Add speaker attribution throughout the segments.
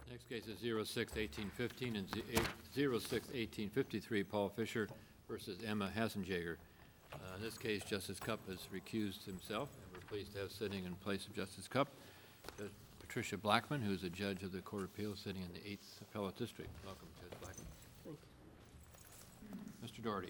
Speaker 1: Next case is 06-1815 and 06-1853, Paul Fisher versus Emma Hasenjager. In this case, Justice Cupp has recused himself, and we're pleased to have sitting in place of Justice Cupp Judge Patricia Blackman, who is a judge of the Court of Appeals sitting in the 8th Appellate District. Welcome, Judge Blackman.
Speaker 2: Thank you.
Speaker 1: Mr. Doherty.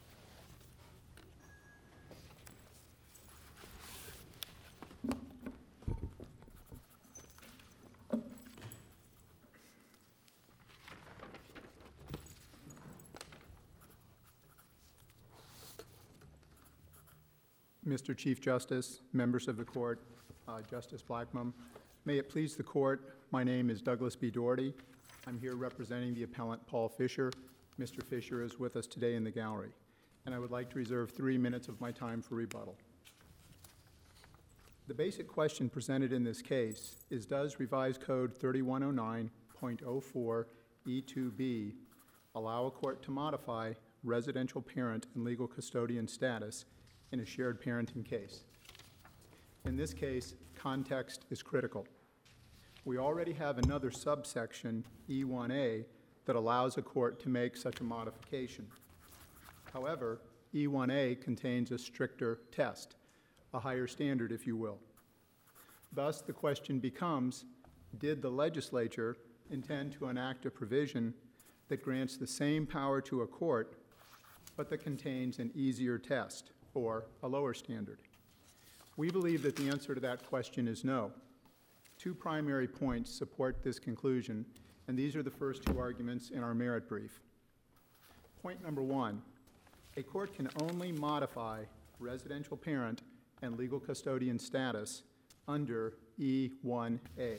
Speaker 3: Mr. Chief Justice, members of the court, Justice Blackmun, may it please the court, my name is Douglas B. Doherty. I'm here representing the appellant Paul Fisher. Mr. Fisher is with us today in the gallery, and I would like to reserve 3 minutes of my time for rebuttal. The basic question presented in this case is, does Revised Code 3109.04 E2B allow a court to modify residential parent and legal custodian status in a shared parenting case? In this case, context is critical. We already have another subsection, E1A, that allows a court to make such a modification. However, E1A contains a stricter test, a higher standard, if you will. Thus, the question becomes, did the legislature intend to enact a provision that grants the same power to a court, but that contains an easier test, or a lower standard? We believe that the answer to that question is no. 2 primary points support this conclusion, and these are the first 2 arguments in our merit brief. Point number 1, a court can only modify residential parent and legal custodian status under E1A.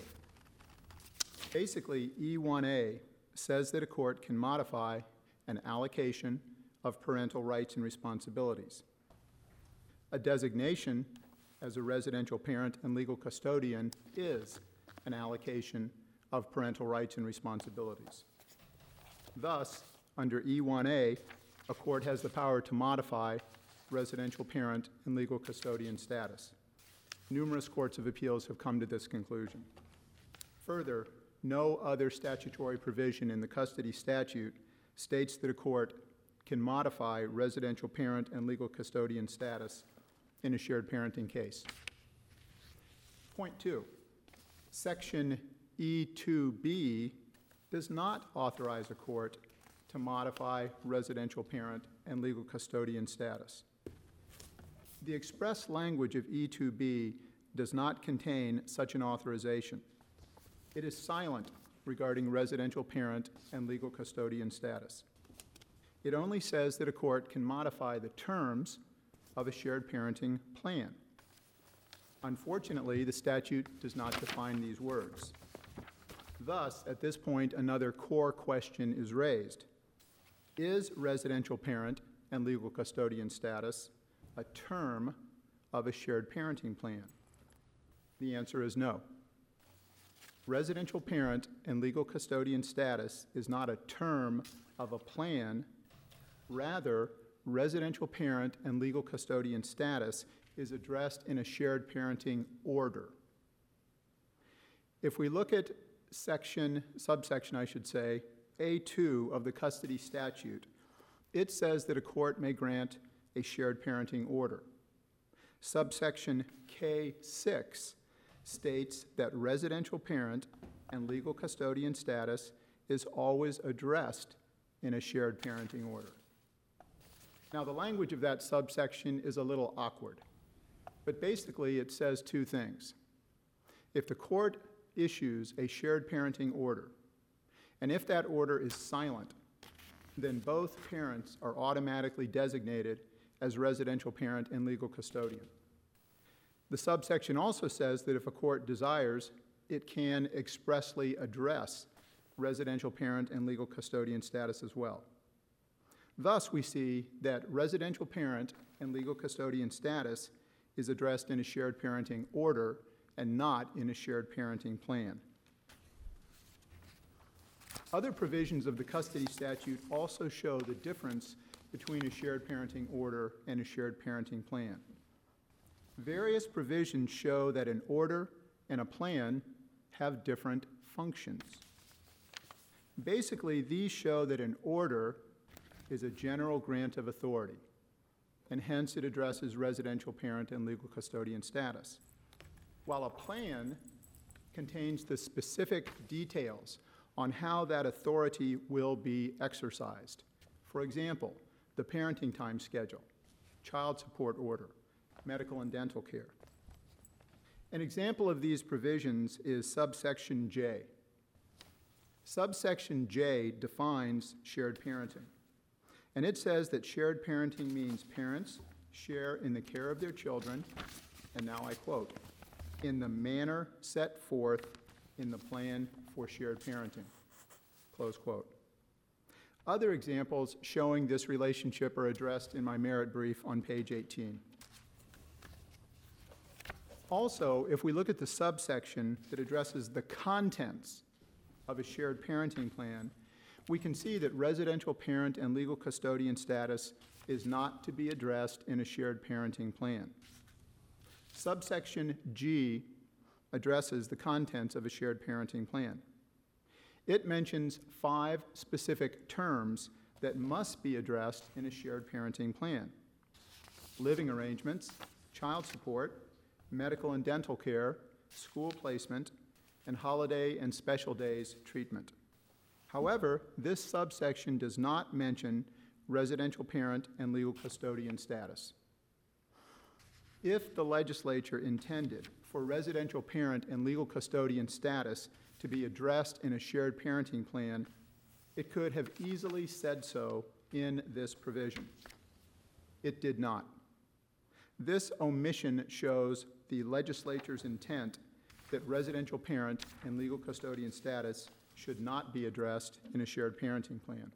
Speaker 3: Basically, E1A says that a court can modify an allocation of parental rights and responsibilities. A designation as a residential parent and legal custodian is an allocation of parental rights and responsibilities. Thus, under E1A, a court has the power to modify residential parent and legal custodian status. Numerous courts of appeals have come to this conclusion. Further, no other statutory provision in the custody statute states that a court can modify residential parent and legal custodian status in a shared parenting case. Point 2, Section E2B does not authorize a court to modify residential parent and legal custodian status. The express language of E2B does not contain such an authorization. It is silent regarding residential parent and legal custodian status. It only says that a court can modify the terms of a shared parenting plan. Unfortunately, the statute does not define these words. Thus, at this point, another core question is raised. Is residential parent and legal custodian status a term of a shared parenting plan? The answer is no. Residential parent and legal custodian status is not a term of a plan. Rather, residential parent and legal custodian status is addressed in a shared parenting order. If we look at subsection A2 of the custody statute, it says that a court may grant a shared parenting order. Subsection K6 states that residential parent and legal custodian status is always addressed in a shared parenting order. Now, the language of that subsection is a little awkward, but basically it says 2 things. If the court issues a shared parenting order, and if that order is silent, then both parents are automatically designated as residential parent and legal custodian. The subsection also says that if a court desires, it can expressly address residential parent and legal custodian status as well. Thus, we see that residential parent and legal custodian status is addressed in a shared parenting order and not in a shared parenting plan. Other provisions of the custody statute also show the difference between a shared parenting order and a shared parenting plan. Various provisions show that an order and a plan have different functions. Basically, these show that an order is a general grant of authority, and hence it addresses residential parent and legal custodian status, while a plan contains the specific details on how that authority will be exercised. For example, the parenting time schedule, child support order, medical and dental care. An example of these provisions is subsection J. Subsection J defines shared parenting, and it says that shared parenting means parents share in the care of their children, and now I quote, in the manner set forth in the plan for shared parenting, close quote. Other examples showing this relationship are addressed in my merit brief on page 18. Also, if we look at the subsection that addresses the contents of a shared parenting plan, we can see that residential parent and legal custodian status is not to be addressed in a shared parenting plan. Subsection G addresses the contents of a shared parenting plan. It mentions 5 specific terms that must be addressed in a shared parenting plan: living arrangements, child support, medical and dental care, school placement, and holiday and special days treatment. However, this subsection does not mention residential parent and legal custodian status. If the legislature intended for residential parent and legal custodian status to be addressed in a shared parenting plan, it could have easily said so in this provision. It did not. This omission shows the legislature's intent that residential parent and legal custodian status should not be addressed in a shared parenting plan.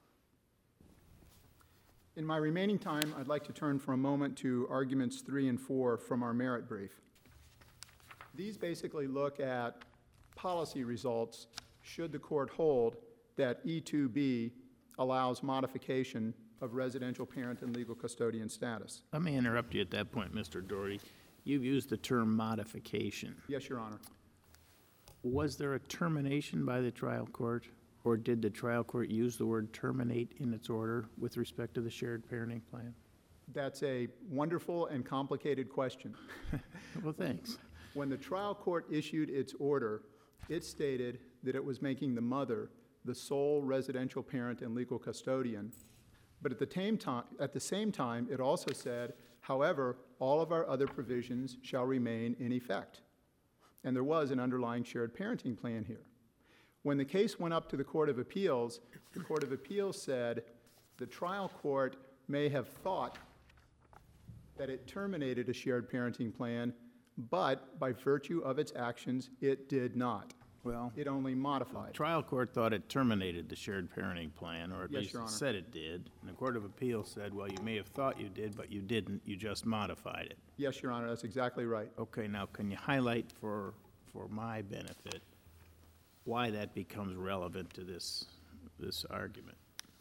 Speaker 3: In my remaining time, I'd like to turn for a moment to arguments 3 and 4 from our merit brief. These basically look at policy results should the court hold that E2B allows modification of residential parent and legal custodian status.
Speaker 2: Let me interrupt you at that point, Mr. Doherty. You've used the term modification.
Speaker 3: Yes, Your Honor.
Speaker 2: Was there a termination by the trial court, or did the trial court use the word terminate in its order with respect to the shared parenting plan?
Speaker 3: That's a wonderful and complicated question.
Speaker 2: Well, thanks.
Speaker 3: When the trial court issued its order, it stated that it was making the mother the sole residential parent and legal custodian. But at the same time, it also said, however, all of our other provisions shall remain in effect. And there was an underlying shared parenting plan here. When the case went up to the Court of Appeals, the Court of Appeals said the trial court may have thought that it terminated a shared parenting plan, but by virtue of its actions, it did not.
Speaker 2: Well,
Speaker 3: It only modified.
Speaker 2: trial court thought it terminated the shared parenting plan, or at
Speaker 3: Yes,
Speaker 2: least
Speaker 3: Your
Speaker 2: it
Speaker 3: Honor.
Speaker 2: said it did. And the Court of Appeals said, well, you may have thought you did, but you didn't. You just modified it.
Speaker 3: Yes, Your Honor, that's exactly right.
Speaker 2: Okay, now can you highlight for my benefit why that becomes relevant to this argument?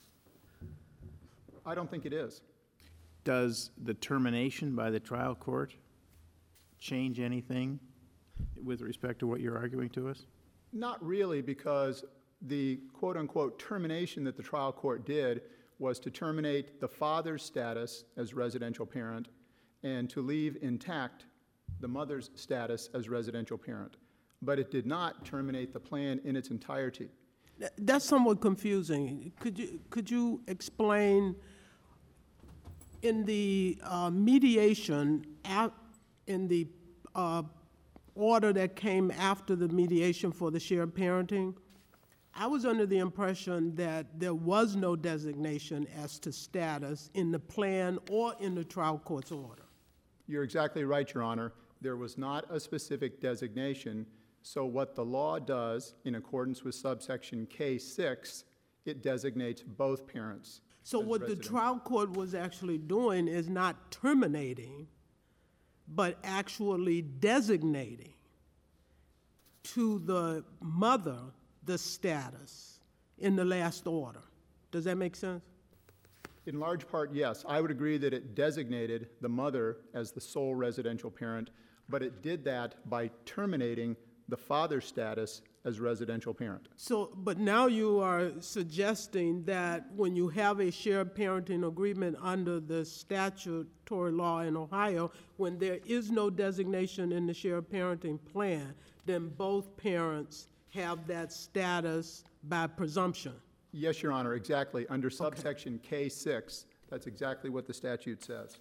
Speaker 3: I don't think it is.
Speaker 2: Does the termination by the trial court change anything with respect to what you're arguing to us?
Speaker 3: Not really, because the quote-unquote termination that the trial court did was to terminate the father's status as residential parent and to leave intact the mother's status as residential parent. But it did not terminate the plan in its entirety.
Speaker 4: That's somewhat confusing. Could you explain in the mediation, in the order that came after the mediation for the shared parenting, I was under the impression that there was no designation as to status in the plan or in the trial court's order.
Speaker 3: You're exactly right, Your Honor. There was not a specific designation. So what the law does, in accordance with subsection K6, it designates both parents.
Speaker 4: So
Speaker 3: as
Speaker 4: what the
Speaker 3: resident.
Speaker 4: trial court was actually doing is not terminating, but actually designating to the mother the status in the last order. Does that make sense?
Speaker 3: In large part, yes. I would agree that it designated the mother as the sole residential parent, but it did that by terminating the father's status as residential parent.
Speaker 4: So, but now you are suggesting that when you have a shared parenting agreement under the statutory law in Ohio, when there is no designation in the shared parenting plan, then both parents have that status by presumption?
Speaker 3: Yes, Your Honor, exactly. Under subsection K6, that's exactly what the statute says.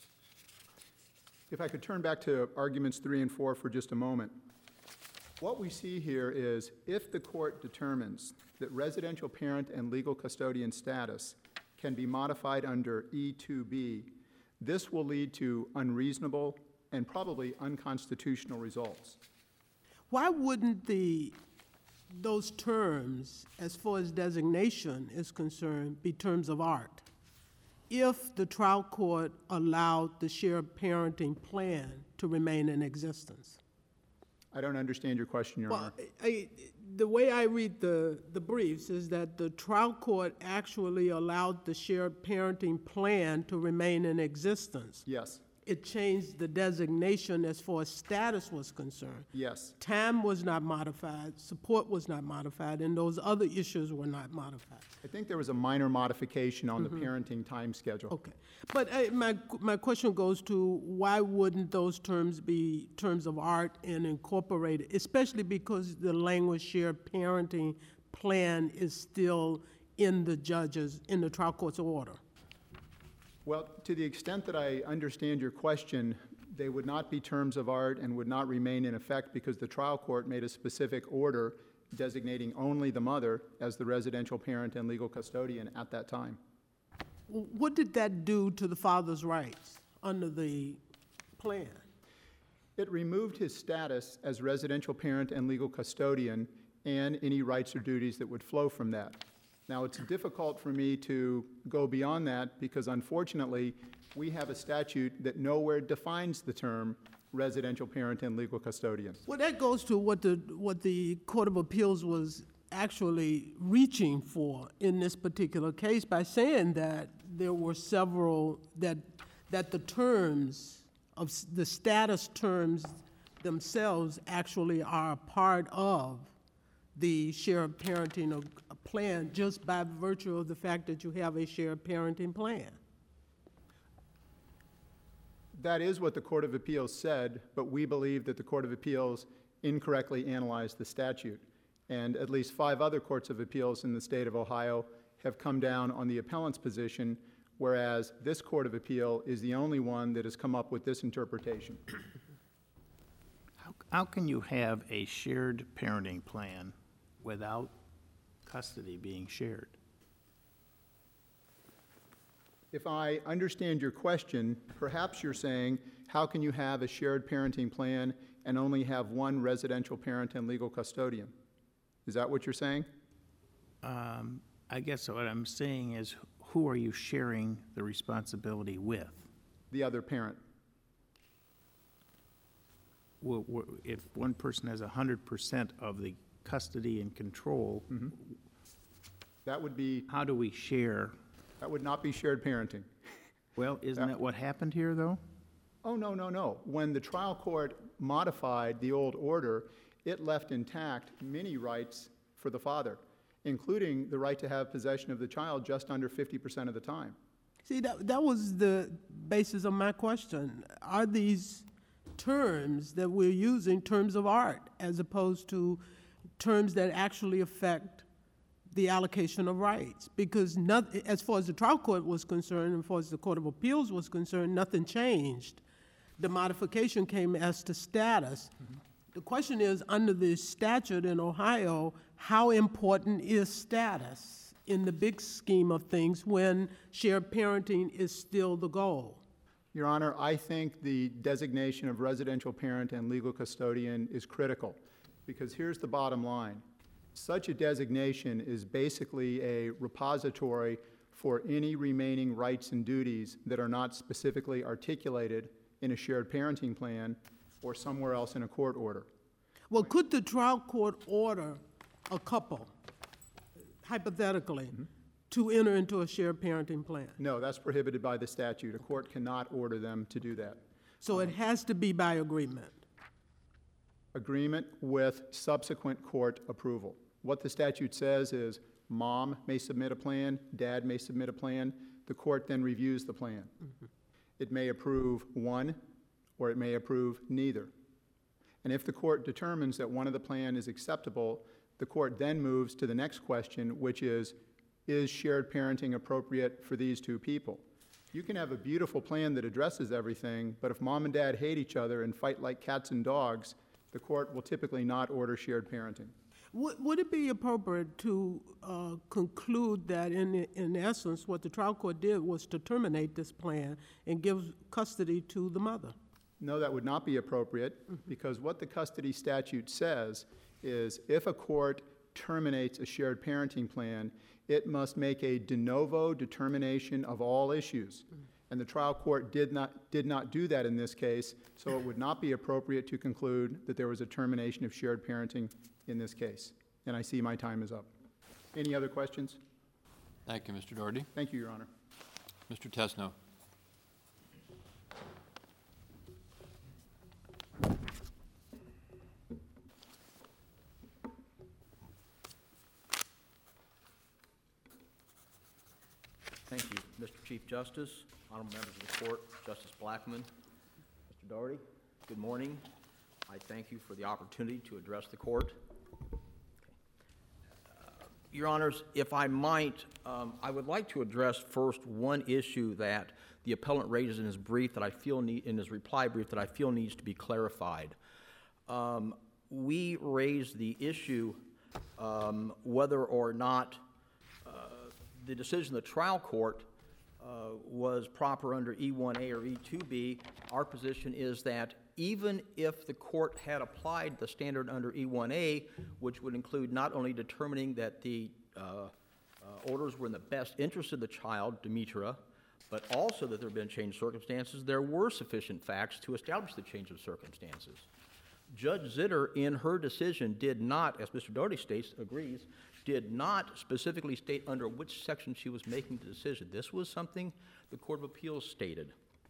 Speaker 3: If I could turn back to arguments 3 and 4 for just a moment. What we see here is if the court determines that residential parent and legal custodian status can be modified under E2B, this will lead to unreasonable and probably unconstitutional results.
Speaker 4: Why wouldn't those terms, as far as designation is concerned, be terms of art? If the trial court allowed the shared parenting plan to remain in existence?
Speaker 3: I don't understand your question, Your Honor.
Speaker 4: Well, the way I read the briefs is that the trial court actually allowed the shared parenting plan to remain in existence.
Speaker 3: Yes,
Speaker 4: It changed the designation as far as status was concerned.
Speaker 3: yes.
Speaker 4: Time was not modified, support was not modified, and those other issues were not modified.
Speaker 3: I think there was a minor modification on the parenting time schedule.
Speaker 4: Okay. But my question goes to why wouldn't those terms be terms of art and incorporated, especially because the language shared parenting plan is still in the trial court's order?
Speaker 3: Well, to the extent that I understand your question, they would not be terms of art and would not remain in effect because the trial court made a specific order designating only the mother as the residential parent and legal custodian at that time.
Speaker 4: What did that do to the father's rights under the plan?
Speaker 3: It removed his status as residential parent and legal custodian and any rights or duties that would flow from that. Now, it's difficult for me to go beyond that because unfortunately, we have a statute that nowhere defines the term residential parent and legal custodian.
Speaker 4: Well, that goes to what the Court of Appeals was actually reaching for in this particular case by saying that there were several, that the terms of the status terms themselves actually are a part of the shared parenting plan just by virtue of the fact that you have a shared parenting plan.
Speaker 3: That is what the Court of Appeals said, but we believe that the Court of Appeals incorrectly analyzed the statute. And at least 5 other courts of appeals in the state of Ohio have come down on the appellant's position, whereas this Court of Appeal is the only one that has come up with this interpretation.
Speaker 2: How can you have a shared parenting plan without custody being shared?
Speaker 3: If I understand your question, perhaps you're saying, how can you have a shared parenting plan and only have one residential parent and legal custodian? Is that what you're saying?
Speaker 2: I guess what I'm saying is, who are you sharing the responsibility with?
Speaker 3: The other parent.
Speaker 2: Well, if one person has 100% of the custody and control,
Speaker 3: That would be,
Speaker 2: how do we share?
Speaker 3: that would not be shared parenting.
Speaker 2: Well, isn't that what happened here, though?
Speaker 3: Oh, no, no, no. When the trial court modified the old order, it left intact many rights for the father, including the right to have possession of the child just under 50% of the time.
Speaker 4: See, that was the basis of my question. Are these terms that we're using terms of art as opposed to terms that actually affect the allocation of rights? Because as far as the trial court was concerned, and as far as the Court of Appeals was concerned, nothing changed. The modification came as to status. The question is, under the statute in Ohio, how important is status in the big scheme of things when shared parenting is still the goal?
Speaker 3: Your Honor, I think the designation of residential parent and legal custodian is critical, because here's the bottom line. Such a designation is basically a repository for any remaining rights and duties that are not specifically articulated in a shared parenting plan or somewhere else in a court order.
Speaker 4: Well, could the trial court order a couple, hypothetically, to enter into a shared parenting plan?
Speaker 3: No, that's prohibited by the statute. A court cannot order them to do that.
Speaker 4: So it has to be by agreement.
Speaker 3: agreement with subsequent court approval. What the statute says is mom may submit a plan, dad may submit a plan, the court then reviews the plan. It may approve one, or it may approve neither. And if the court determines that one of the plan is acceptable, the court then moves to the next question, which is shared parenting appropriate for these two people? You can have a beautiful plan that addresses everything, but if mom and dad hate each other and fight like cats and dogs, the court will typically not order shared parenting.
Speaker 4: Would it be appropriate to conclude that in essence, what the trial court did was to terminate this plan and give custody to the mother?
Speaker 3: No, that would not be appropriate, because what the custody statute says is if a court terminates a shared parenting plan, it must make a de novo determination of all issues. And the trial court did not do that in this case, so it would not be appropriate to conclude that there was a termination of shared parenting in this case. And I see my time is up. Any other questions?
Speaker 1: Thank you, Mr. Doherty.
Speaker 3: Thank you, Your Honor.
Speaker 1: Mr. Tesno.
Speaker 5: Thank you, Mr. Chief Justice, honorable members of the court, Justice Blackmun, Mr. Doherty, good morning. I thank you for the opportunity to address the court. Your Honors, if I might, I would like to address first one issue that the appellant raises in his brief that I feel in his reply brief that I feel needs to be clarified. We raised the issue whether or not the decision of the trial court was proper under E1A or E2B. Our position is that even if the court had applied the standard under E1A, which would include not only determining that the orders were in the best interest of the child, Demetra, but also that there had been changed circumstances, there were sufficient facts to establish the change of circumstances. Judge Zitter, in her decision, did not, as Mr. Doherty states, agrees, did not specifically state under which section she was making the decision. This was something the Court of Appeals stated.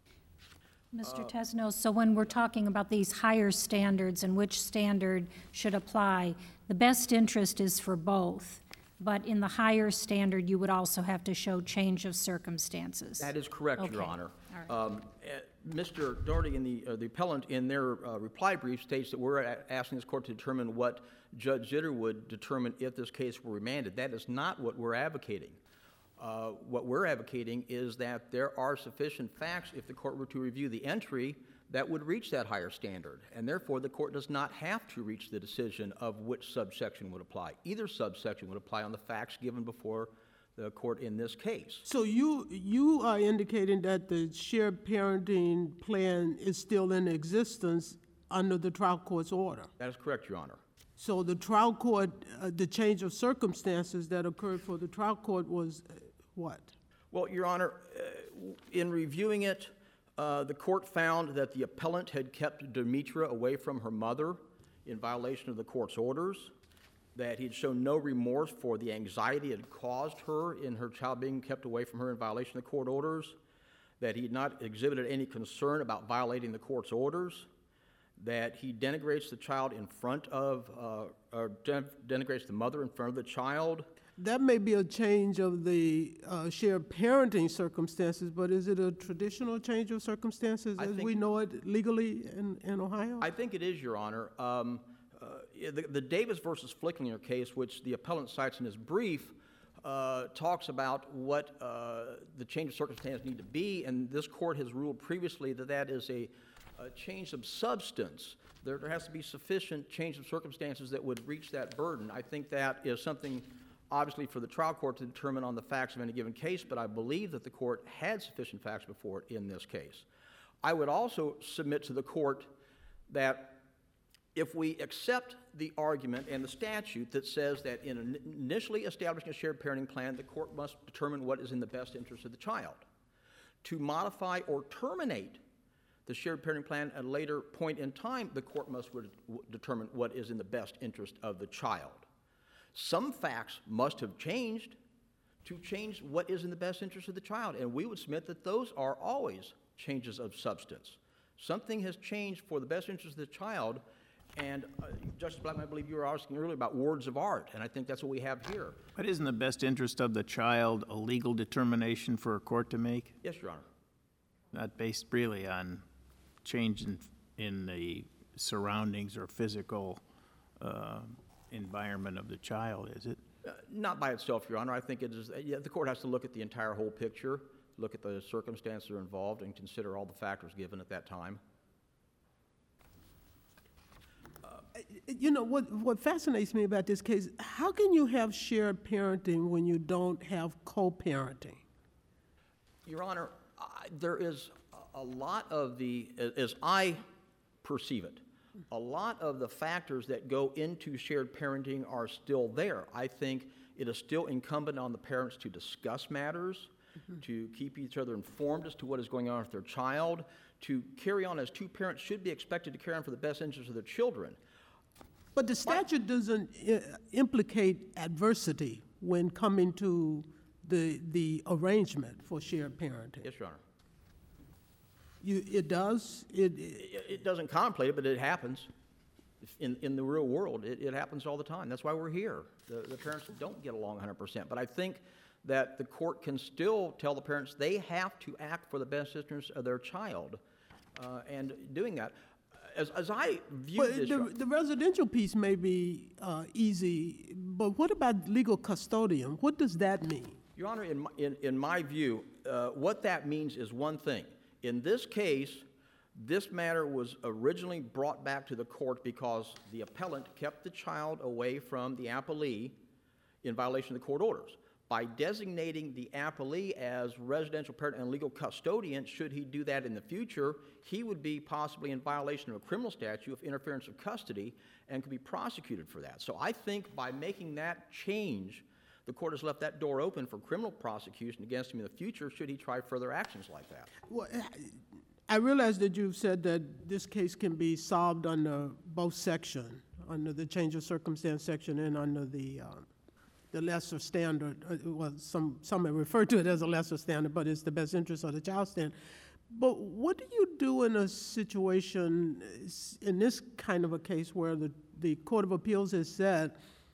Speaker 6: Mr. Tesno, so when we're talking about these higher standards and which standard should apply, the best interest is for both, but in the higher standard, you would also have to show change of circumstances.
Speaker 5: That is correct, Your
Speaker 6: Okay.
Speaker 5: Honor.
Speaker 6: All right.
Speaker 5: Mr. Doherty and the appellant in their reply brief states that we're asking this court to determine what Judge Zitter would determine if this case were remanded. That is not what we're advocating. What we're advocating is that there are sufficient facts, if the court were to review the entry, that would reach that higher standard, and therefore the court does not have to reach the decision of which subsection would apply. Either subsection would apply on the facts given before the court in this case.
Speaker 4: So you are indicating that the shared parenting plan is still in existence under the trial court's order?
Speaker 5: That is correct, Your Honor.
Speaker 4: So the trial court, the change of circumstances that occurred for the trial court was what?
Speaker 5: Well, Your Honor, in reviewing it, the court found that the appellant had kept Demetra away from her mother in violation of the court's orders, that he had shown no remorse for the anxiety it had caused her in her child being kept away from her in violation of the court orders, that he had not exhibited any concern about violating the court's orders, that he denigrates the child in front of, denigrates the mother in front of the child.
Speaker 4: That may be a change of the shared parenting circumstances, but is it a traditional change of circumstances as we know it legally in Ohio?
Speaker 5: I think it is, Your Honor. The Davis versus Flicklinger case, which the appellant cites in his brief, talks about what the change of circumstances need to be, and this court has ruled previously that that is a change of substance. There has to be sufficient change of circumstances that would reach that burden. I think that is something, obviously, for the trial court to determine on the facts of any given case, but I believe that the court had sufficient facts before it in this case. I would also submit to the court that if we accept the argument and the statute that says that in initially establishing a shared parenting plan, the court must determine what is in the best interest of the child. To modify or terminate the shared parenting plan at a later point in time, the court must determine what is in the best interest of the child. Some facts must have changed to change what is in the best interest of the child, and we would submit that those are always changes of substance. Something has changed for the best interest of the child, And Justice Blackman, I believe you were asking earlier about words of art, and I think that's what we have here.
Speaker 2: But isn't the best interest of the child a legal determination for a court to make?
Speaker 5: Yes, Your Honor.
Speaker 2: Not based really on change in the surroundings or physical environment of the child, is it?
Speaker 5: Not by itself, Your Honor. I think it is, the court has to look at the entire whole picture, look at the circumstances that are involved, and consider all the factors given at that time.
Speaker 4: You know, what fascinates me about this case, how can you have shared parenting when you don't have co-parenting?
Speaker 5: Your Honor, there is a lot of the, as I perceive it, a lot of the factors that go into shared parenting are still there. I think it is still incumbent on the parents to discuss matters, to keep each other informed as to what is going on with their child, to carry on as two parents should be expected to carry on for the best interests of their children.
Speaker 4: But the statute doesn't implicate adversity when coming to the arrangement for shared parenting.
Speaker 5: Yes, Your Honor.
Speaker 4: It does?
Speaker 5: It doesn't contemplate it, but it happens. In the real world, it happens all the time. That's why we're here. The parents don't get along 100%. But I think that the court can still tell the parents they have to act for the best interests of their child. And doing that, as I view
Speaker 4: But
Speaker 5: this...
Speaker 4: the residential piece may be easy, but what about legal custodian? What does that mean?
Speaker 5: Your Honor, in my view, what that means is one thing. In this case, this matter was originally brought back to the court because the appellant kept the child away from the appellee in violation of the court orders. By designating the appellee as residential parent and legal custodian, should he do that in the future, he would be possibly in violation of a criminal statute of interference of custody and could be prosecuted for that. So I think by making that change, the court has left that door open for criminal prosecution against him in the future should he try further actions like that.
Speaker 4: Well, I realize that you've said that this case can be solved under both sections, under the change of circumstance section and under the lesser standard. Well, some may refer to it as a lesser standard, but it's the best interest of the child standard. But what do you do in a situation, in this kind of a case where the Court of Appeals has said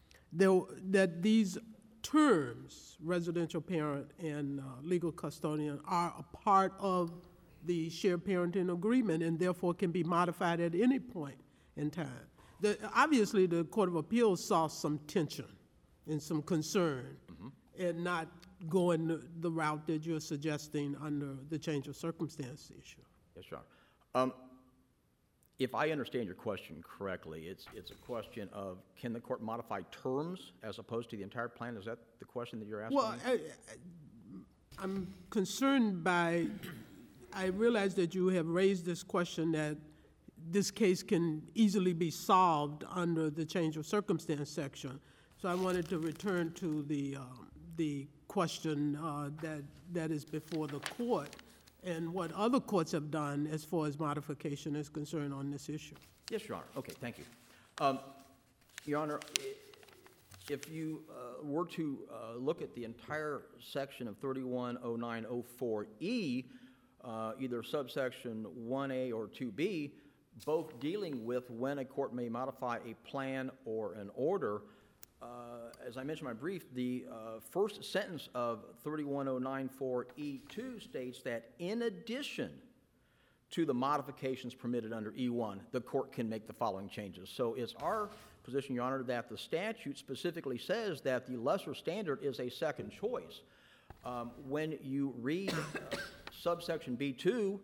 Speaker 4: that these terms, residential parent and legal custodian, are a part of the shared parenting agreement and therefore can be modified at any point in time? Obviously, the Court of Appeals saw some tension and some concern and not going the route that you're suggesting under the change of circumstance issue.
Speaker 5: Yes, Your Honor. If I understand your question correctly, it's a question of can the court modify terms as opposed to the entire plan? Is that the question that you're asking?
Speaker 4: Well, I'm concerned by, I realize that you have raised this question that this case can easily be solved under the change of circumstance section. So I wanted to return to the question that is before the court and what other courts have done as far as modification is concerned on this issue.
Speaker 5: Yes, Your Honor. Okay, thank you. Your Honor, if you were to look at the entire section of 310904E, either subsection 1A or 2B, both dealing with when a court may modify a plan or an order, as I mentioned in my brief, the first sentence of 31094E2 states that in addition to the modifications permitted under E1, the court can make the following changes. So it's our position, Your Honor, that the statute specifically says that the lesser standard is a second choice. When you read subsection B2,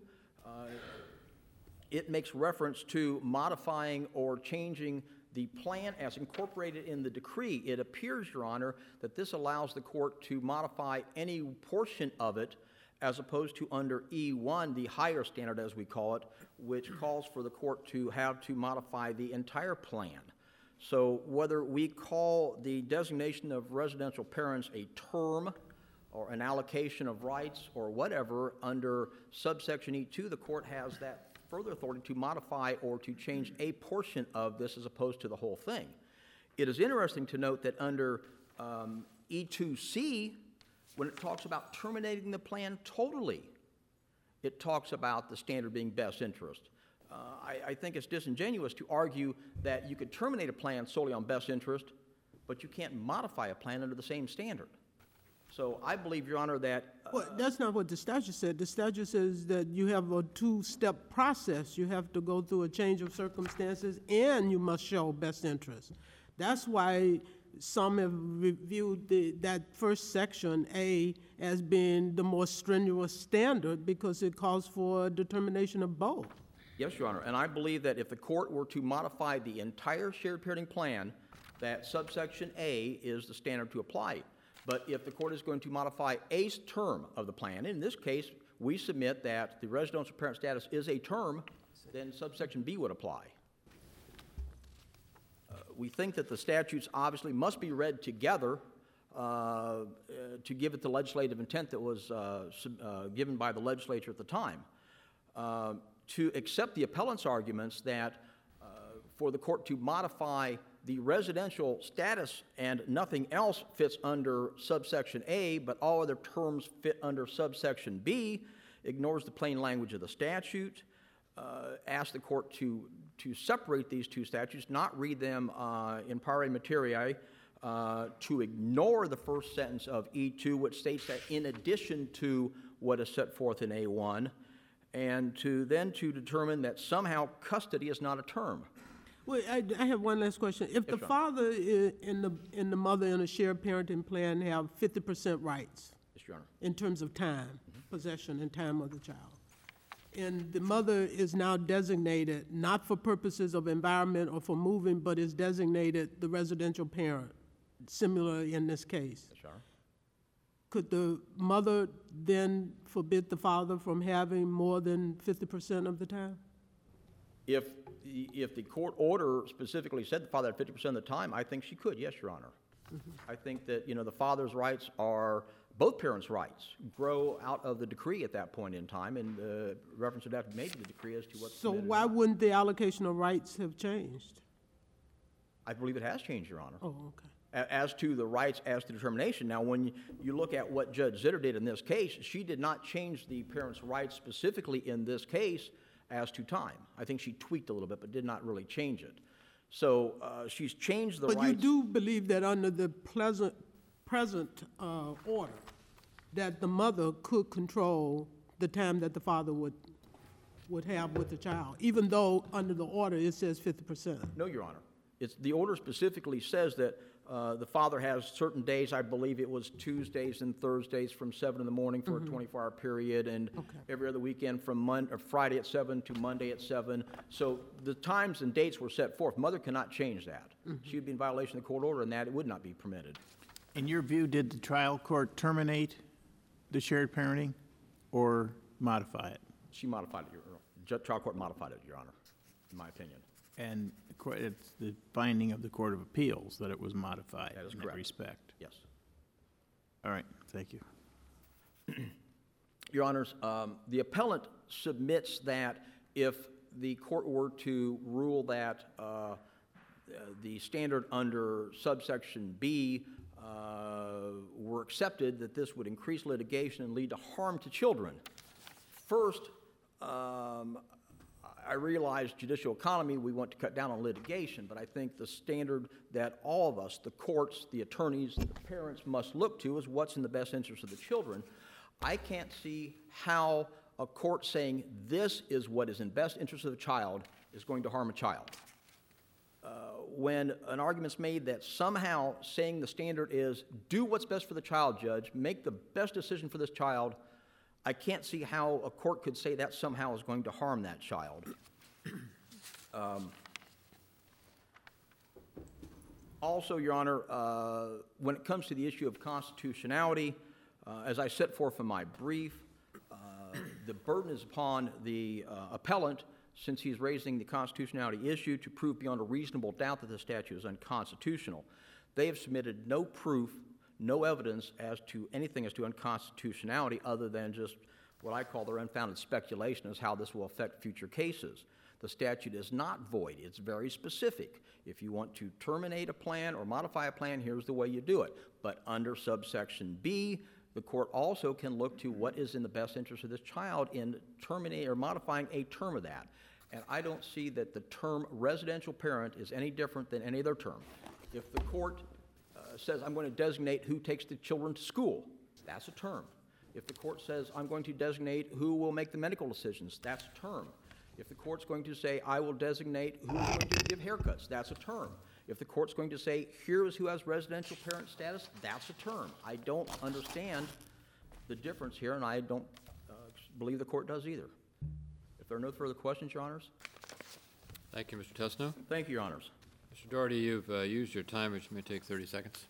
Speaker 5: it makes reference to modifying or changing the plan as incorporated in the decree. It appears, Your Honor, that this allows the court to modify any portion of it as opposed to under E1, the higher standard as we call it, which calls for the court to have to modify the entire plan. So whether we call the designation of residential parents a term or an allocation of rights or whatever, under subsection E2, the court has that further authority to modify or to change a portion of this as opposed to the whole thing. It is interesting to note that under E2C, when it talks about terminating the plan totally, it talks about the standard being best interest. I think it's disingenuous to argue that you could terminate a plan solely on best interest, but you can't modify a plan under the same standard. So I believe, Your Honor, that
Speaker 4: Well, that's not what the statute said. The statute says that you have a two-step process. You have to go through a change of circumstances, and you must show best interest. That's why some have reviewed that first section, A, as being the more strenuous standard, because it calls for a determination of both.
Speaker 5: yes, Your Honor, and I believe that if the court were to modify the entire shared parenting plan, that subsection A is the standard to apply. But if the court is going to modify a term of the plan, in this case, we submit that the residential parent status is a term, then subsection B would apply. We think that the statutes obviously must be read together to give it the legislative intent that was given by the legislature at the time. To accept the appellant's arguments that for the court to modify the residential status and nothing else fits under subsection A, but all other terms fit under subsection B, ignores the plain language of the statute, asks the court to separate these two statutes, not read them in pari materiae, to ignore the first sentence of E2, which states that in addition to what is set forth in A1, and to determine that somehow custody is not a term.
Speaker 4: Well, I have one last question. If the
Speaker 5: Your Honor.
Speaker 4: father and the mother in a shared parenting plan have 50% rights
Speaker 5: Yes, Your Honor.
Speaker 4: in terms of time, possession and time of the child, and the mother is now designated, not for purposes of environment or for moving, but is designated the residential parent, similar in this case,
Speaker 5: Yes, Your Honor.
Speaker 4: could the mother then forbid the father from having more than 50% of the time?
Speaker 5: If the court order specifically said the father had 50% of the time, I think she could, yes, Your Honor. I think that, the father's rights are, both parents' rights grow out of the decree at that point in time, and reference would have to be made to the decree as to what's
Speaker 4: So
Speaker 5: permitted.
Speaker 4: why wouldn't the allocation of rights have changed?
Speaker 5: I believe it has changed, Your Honor.
Speaker 4: Oh, okay.
Speaker 5: As to the rights, as to determination. Now, when you look at what Judge Zitter did in this case, she did not change the parents' rights specifically in this case as to time. I think she tweaked a little bit, but did not really change it. So she's changed the rights.
Speaker 4: But you do believe that under the present order, that the mother could control the time that the father would have with the child, even though under the order it says 50%?
Speaker 5: No, Your Honor. The order specifically says that the father has certain days, I believe it was Tuesdays and Thursdays from 7 in the morning for a 24-hour period, and every other weekend from Friday at 7 to Monday at 7. So the times and dates were set forth. Mother cannot change that. She would be in violation of the court order, and that it would not be permitted.
Speaker 2: In your view, did the trial court terminate the shared parenting or modify it?
Speaker 5: She modified it, Your Honor. Trial court modified it, Your Honor, in my opinion.
Speaker 2: And it's the finding of the Court of Appeals that it was modified
Speaker 5: That is
Speaker 2: in that
Speaker 5: correct.
Speaker 2: respect.
Speaker 5: Yes.
Speaker 2: All right, thank you.
Speaker 5: Your Honors, the appellant submits that if the court were to rule that the standard under subsection B were accepted, that this would increase litigation and lead to harm to children. First, I realize judicial economy, we want to cut down on litigation, but I think the standard that all of us, the courts, the attorneys, the parents must look to is what's in the best interest of the children. I can't see how a court saying this is what is in best interest of the child is going to harm a child. When an argument's made that somehow saying the standard is do what's best for the child, judge, make the best decision for this child, I can't see how a court could say that somehow is going to harm that child. Also, Your Honor, when it comes to the issue of constitutionality, as I set forth in my brief, the burden is upon the appellant, since he's raising the constitutionality issue, to prove beyond a reasonable doubt that the statute is unconstitutional. They have submitted no proof, no evidence as to anything as to unconstitutionality other than just what I call their unfounded speculation as how this will affect future cases. The statute is not void. It's very specific. If you want to terminate a plan or modify a plan, here's the way you do it. But under subsection B, the court also can look to what is in the best interest of this child in terminating or modifying a term of that. And I don't see that the term residential parent is any different than any other term. If the court says, I'm going to designate who takes the children to school, that's a term. If the court says, I'm going to designate who will make the medical decisions, that's a term. If the court's going to say, I will designate who's going to give haircuts, that's a term. If the court's going to say, here is who has residential parent status, that's a term. I don't understand the difference here, and I don't believe the court does either. If there are no further questions, Your Honors.
Speaker 1: Thank you, Mr. Tessno.
Speaker 5: Thank you, Your Honors.
Speaker 1: Mr. Doherty, you've used your time, which may take 30 seconds.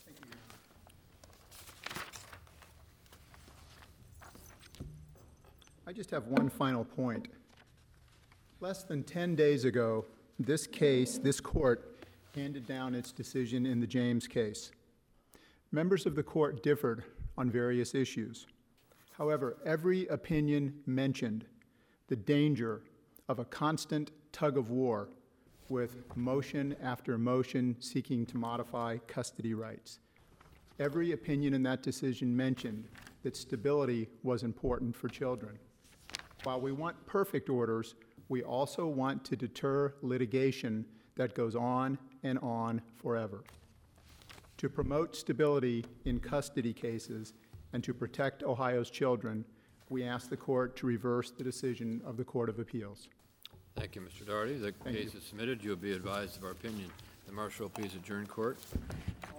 Speaker 3: I just have one final point. Less than 10 days ago, this court handed down its decision in the James case. Members of the court differed on various issues. However, every opinion mentioned the danger of a constant tug of war with motion after motion seeking to modify custody rights. Every opinion in that decision mentioned that stability was important for children. While we want perfect orders, we also want to deter litigation that goes on and on forever. To promote stability in custody cases and to protect Ohio's children, we ask the court to reverse the decision of the Court of Appeals.
Speaker 1: Thank you, Mr. Doherty. The case is submitted. You'll be advised of our opinion. The marshal will please adjourn court.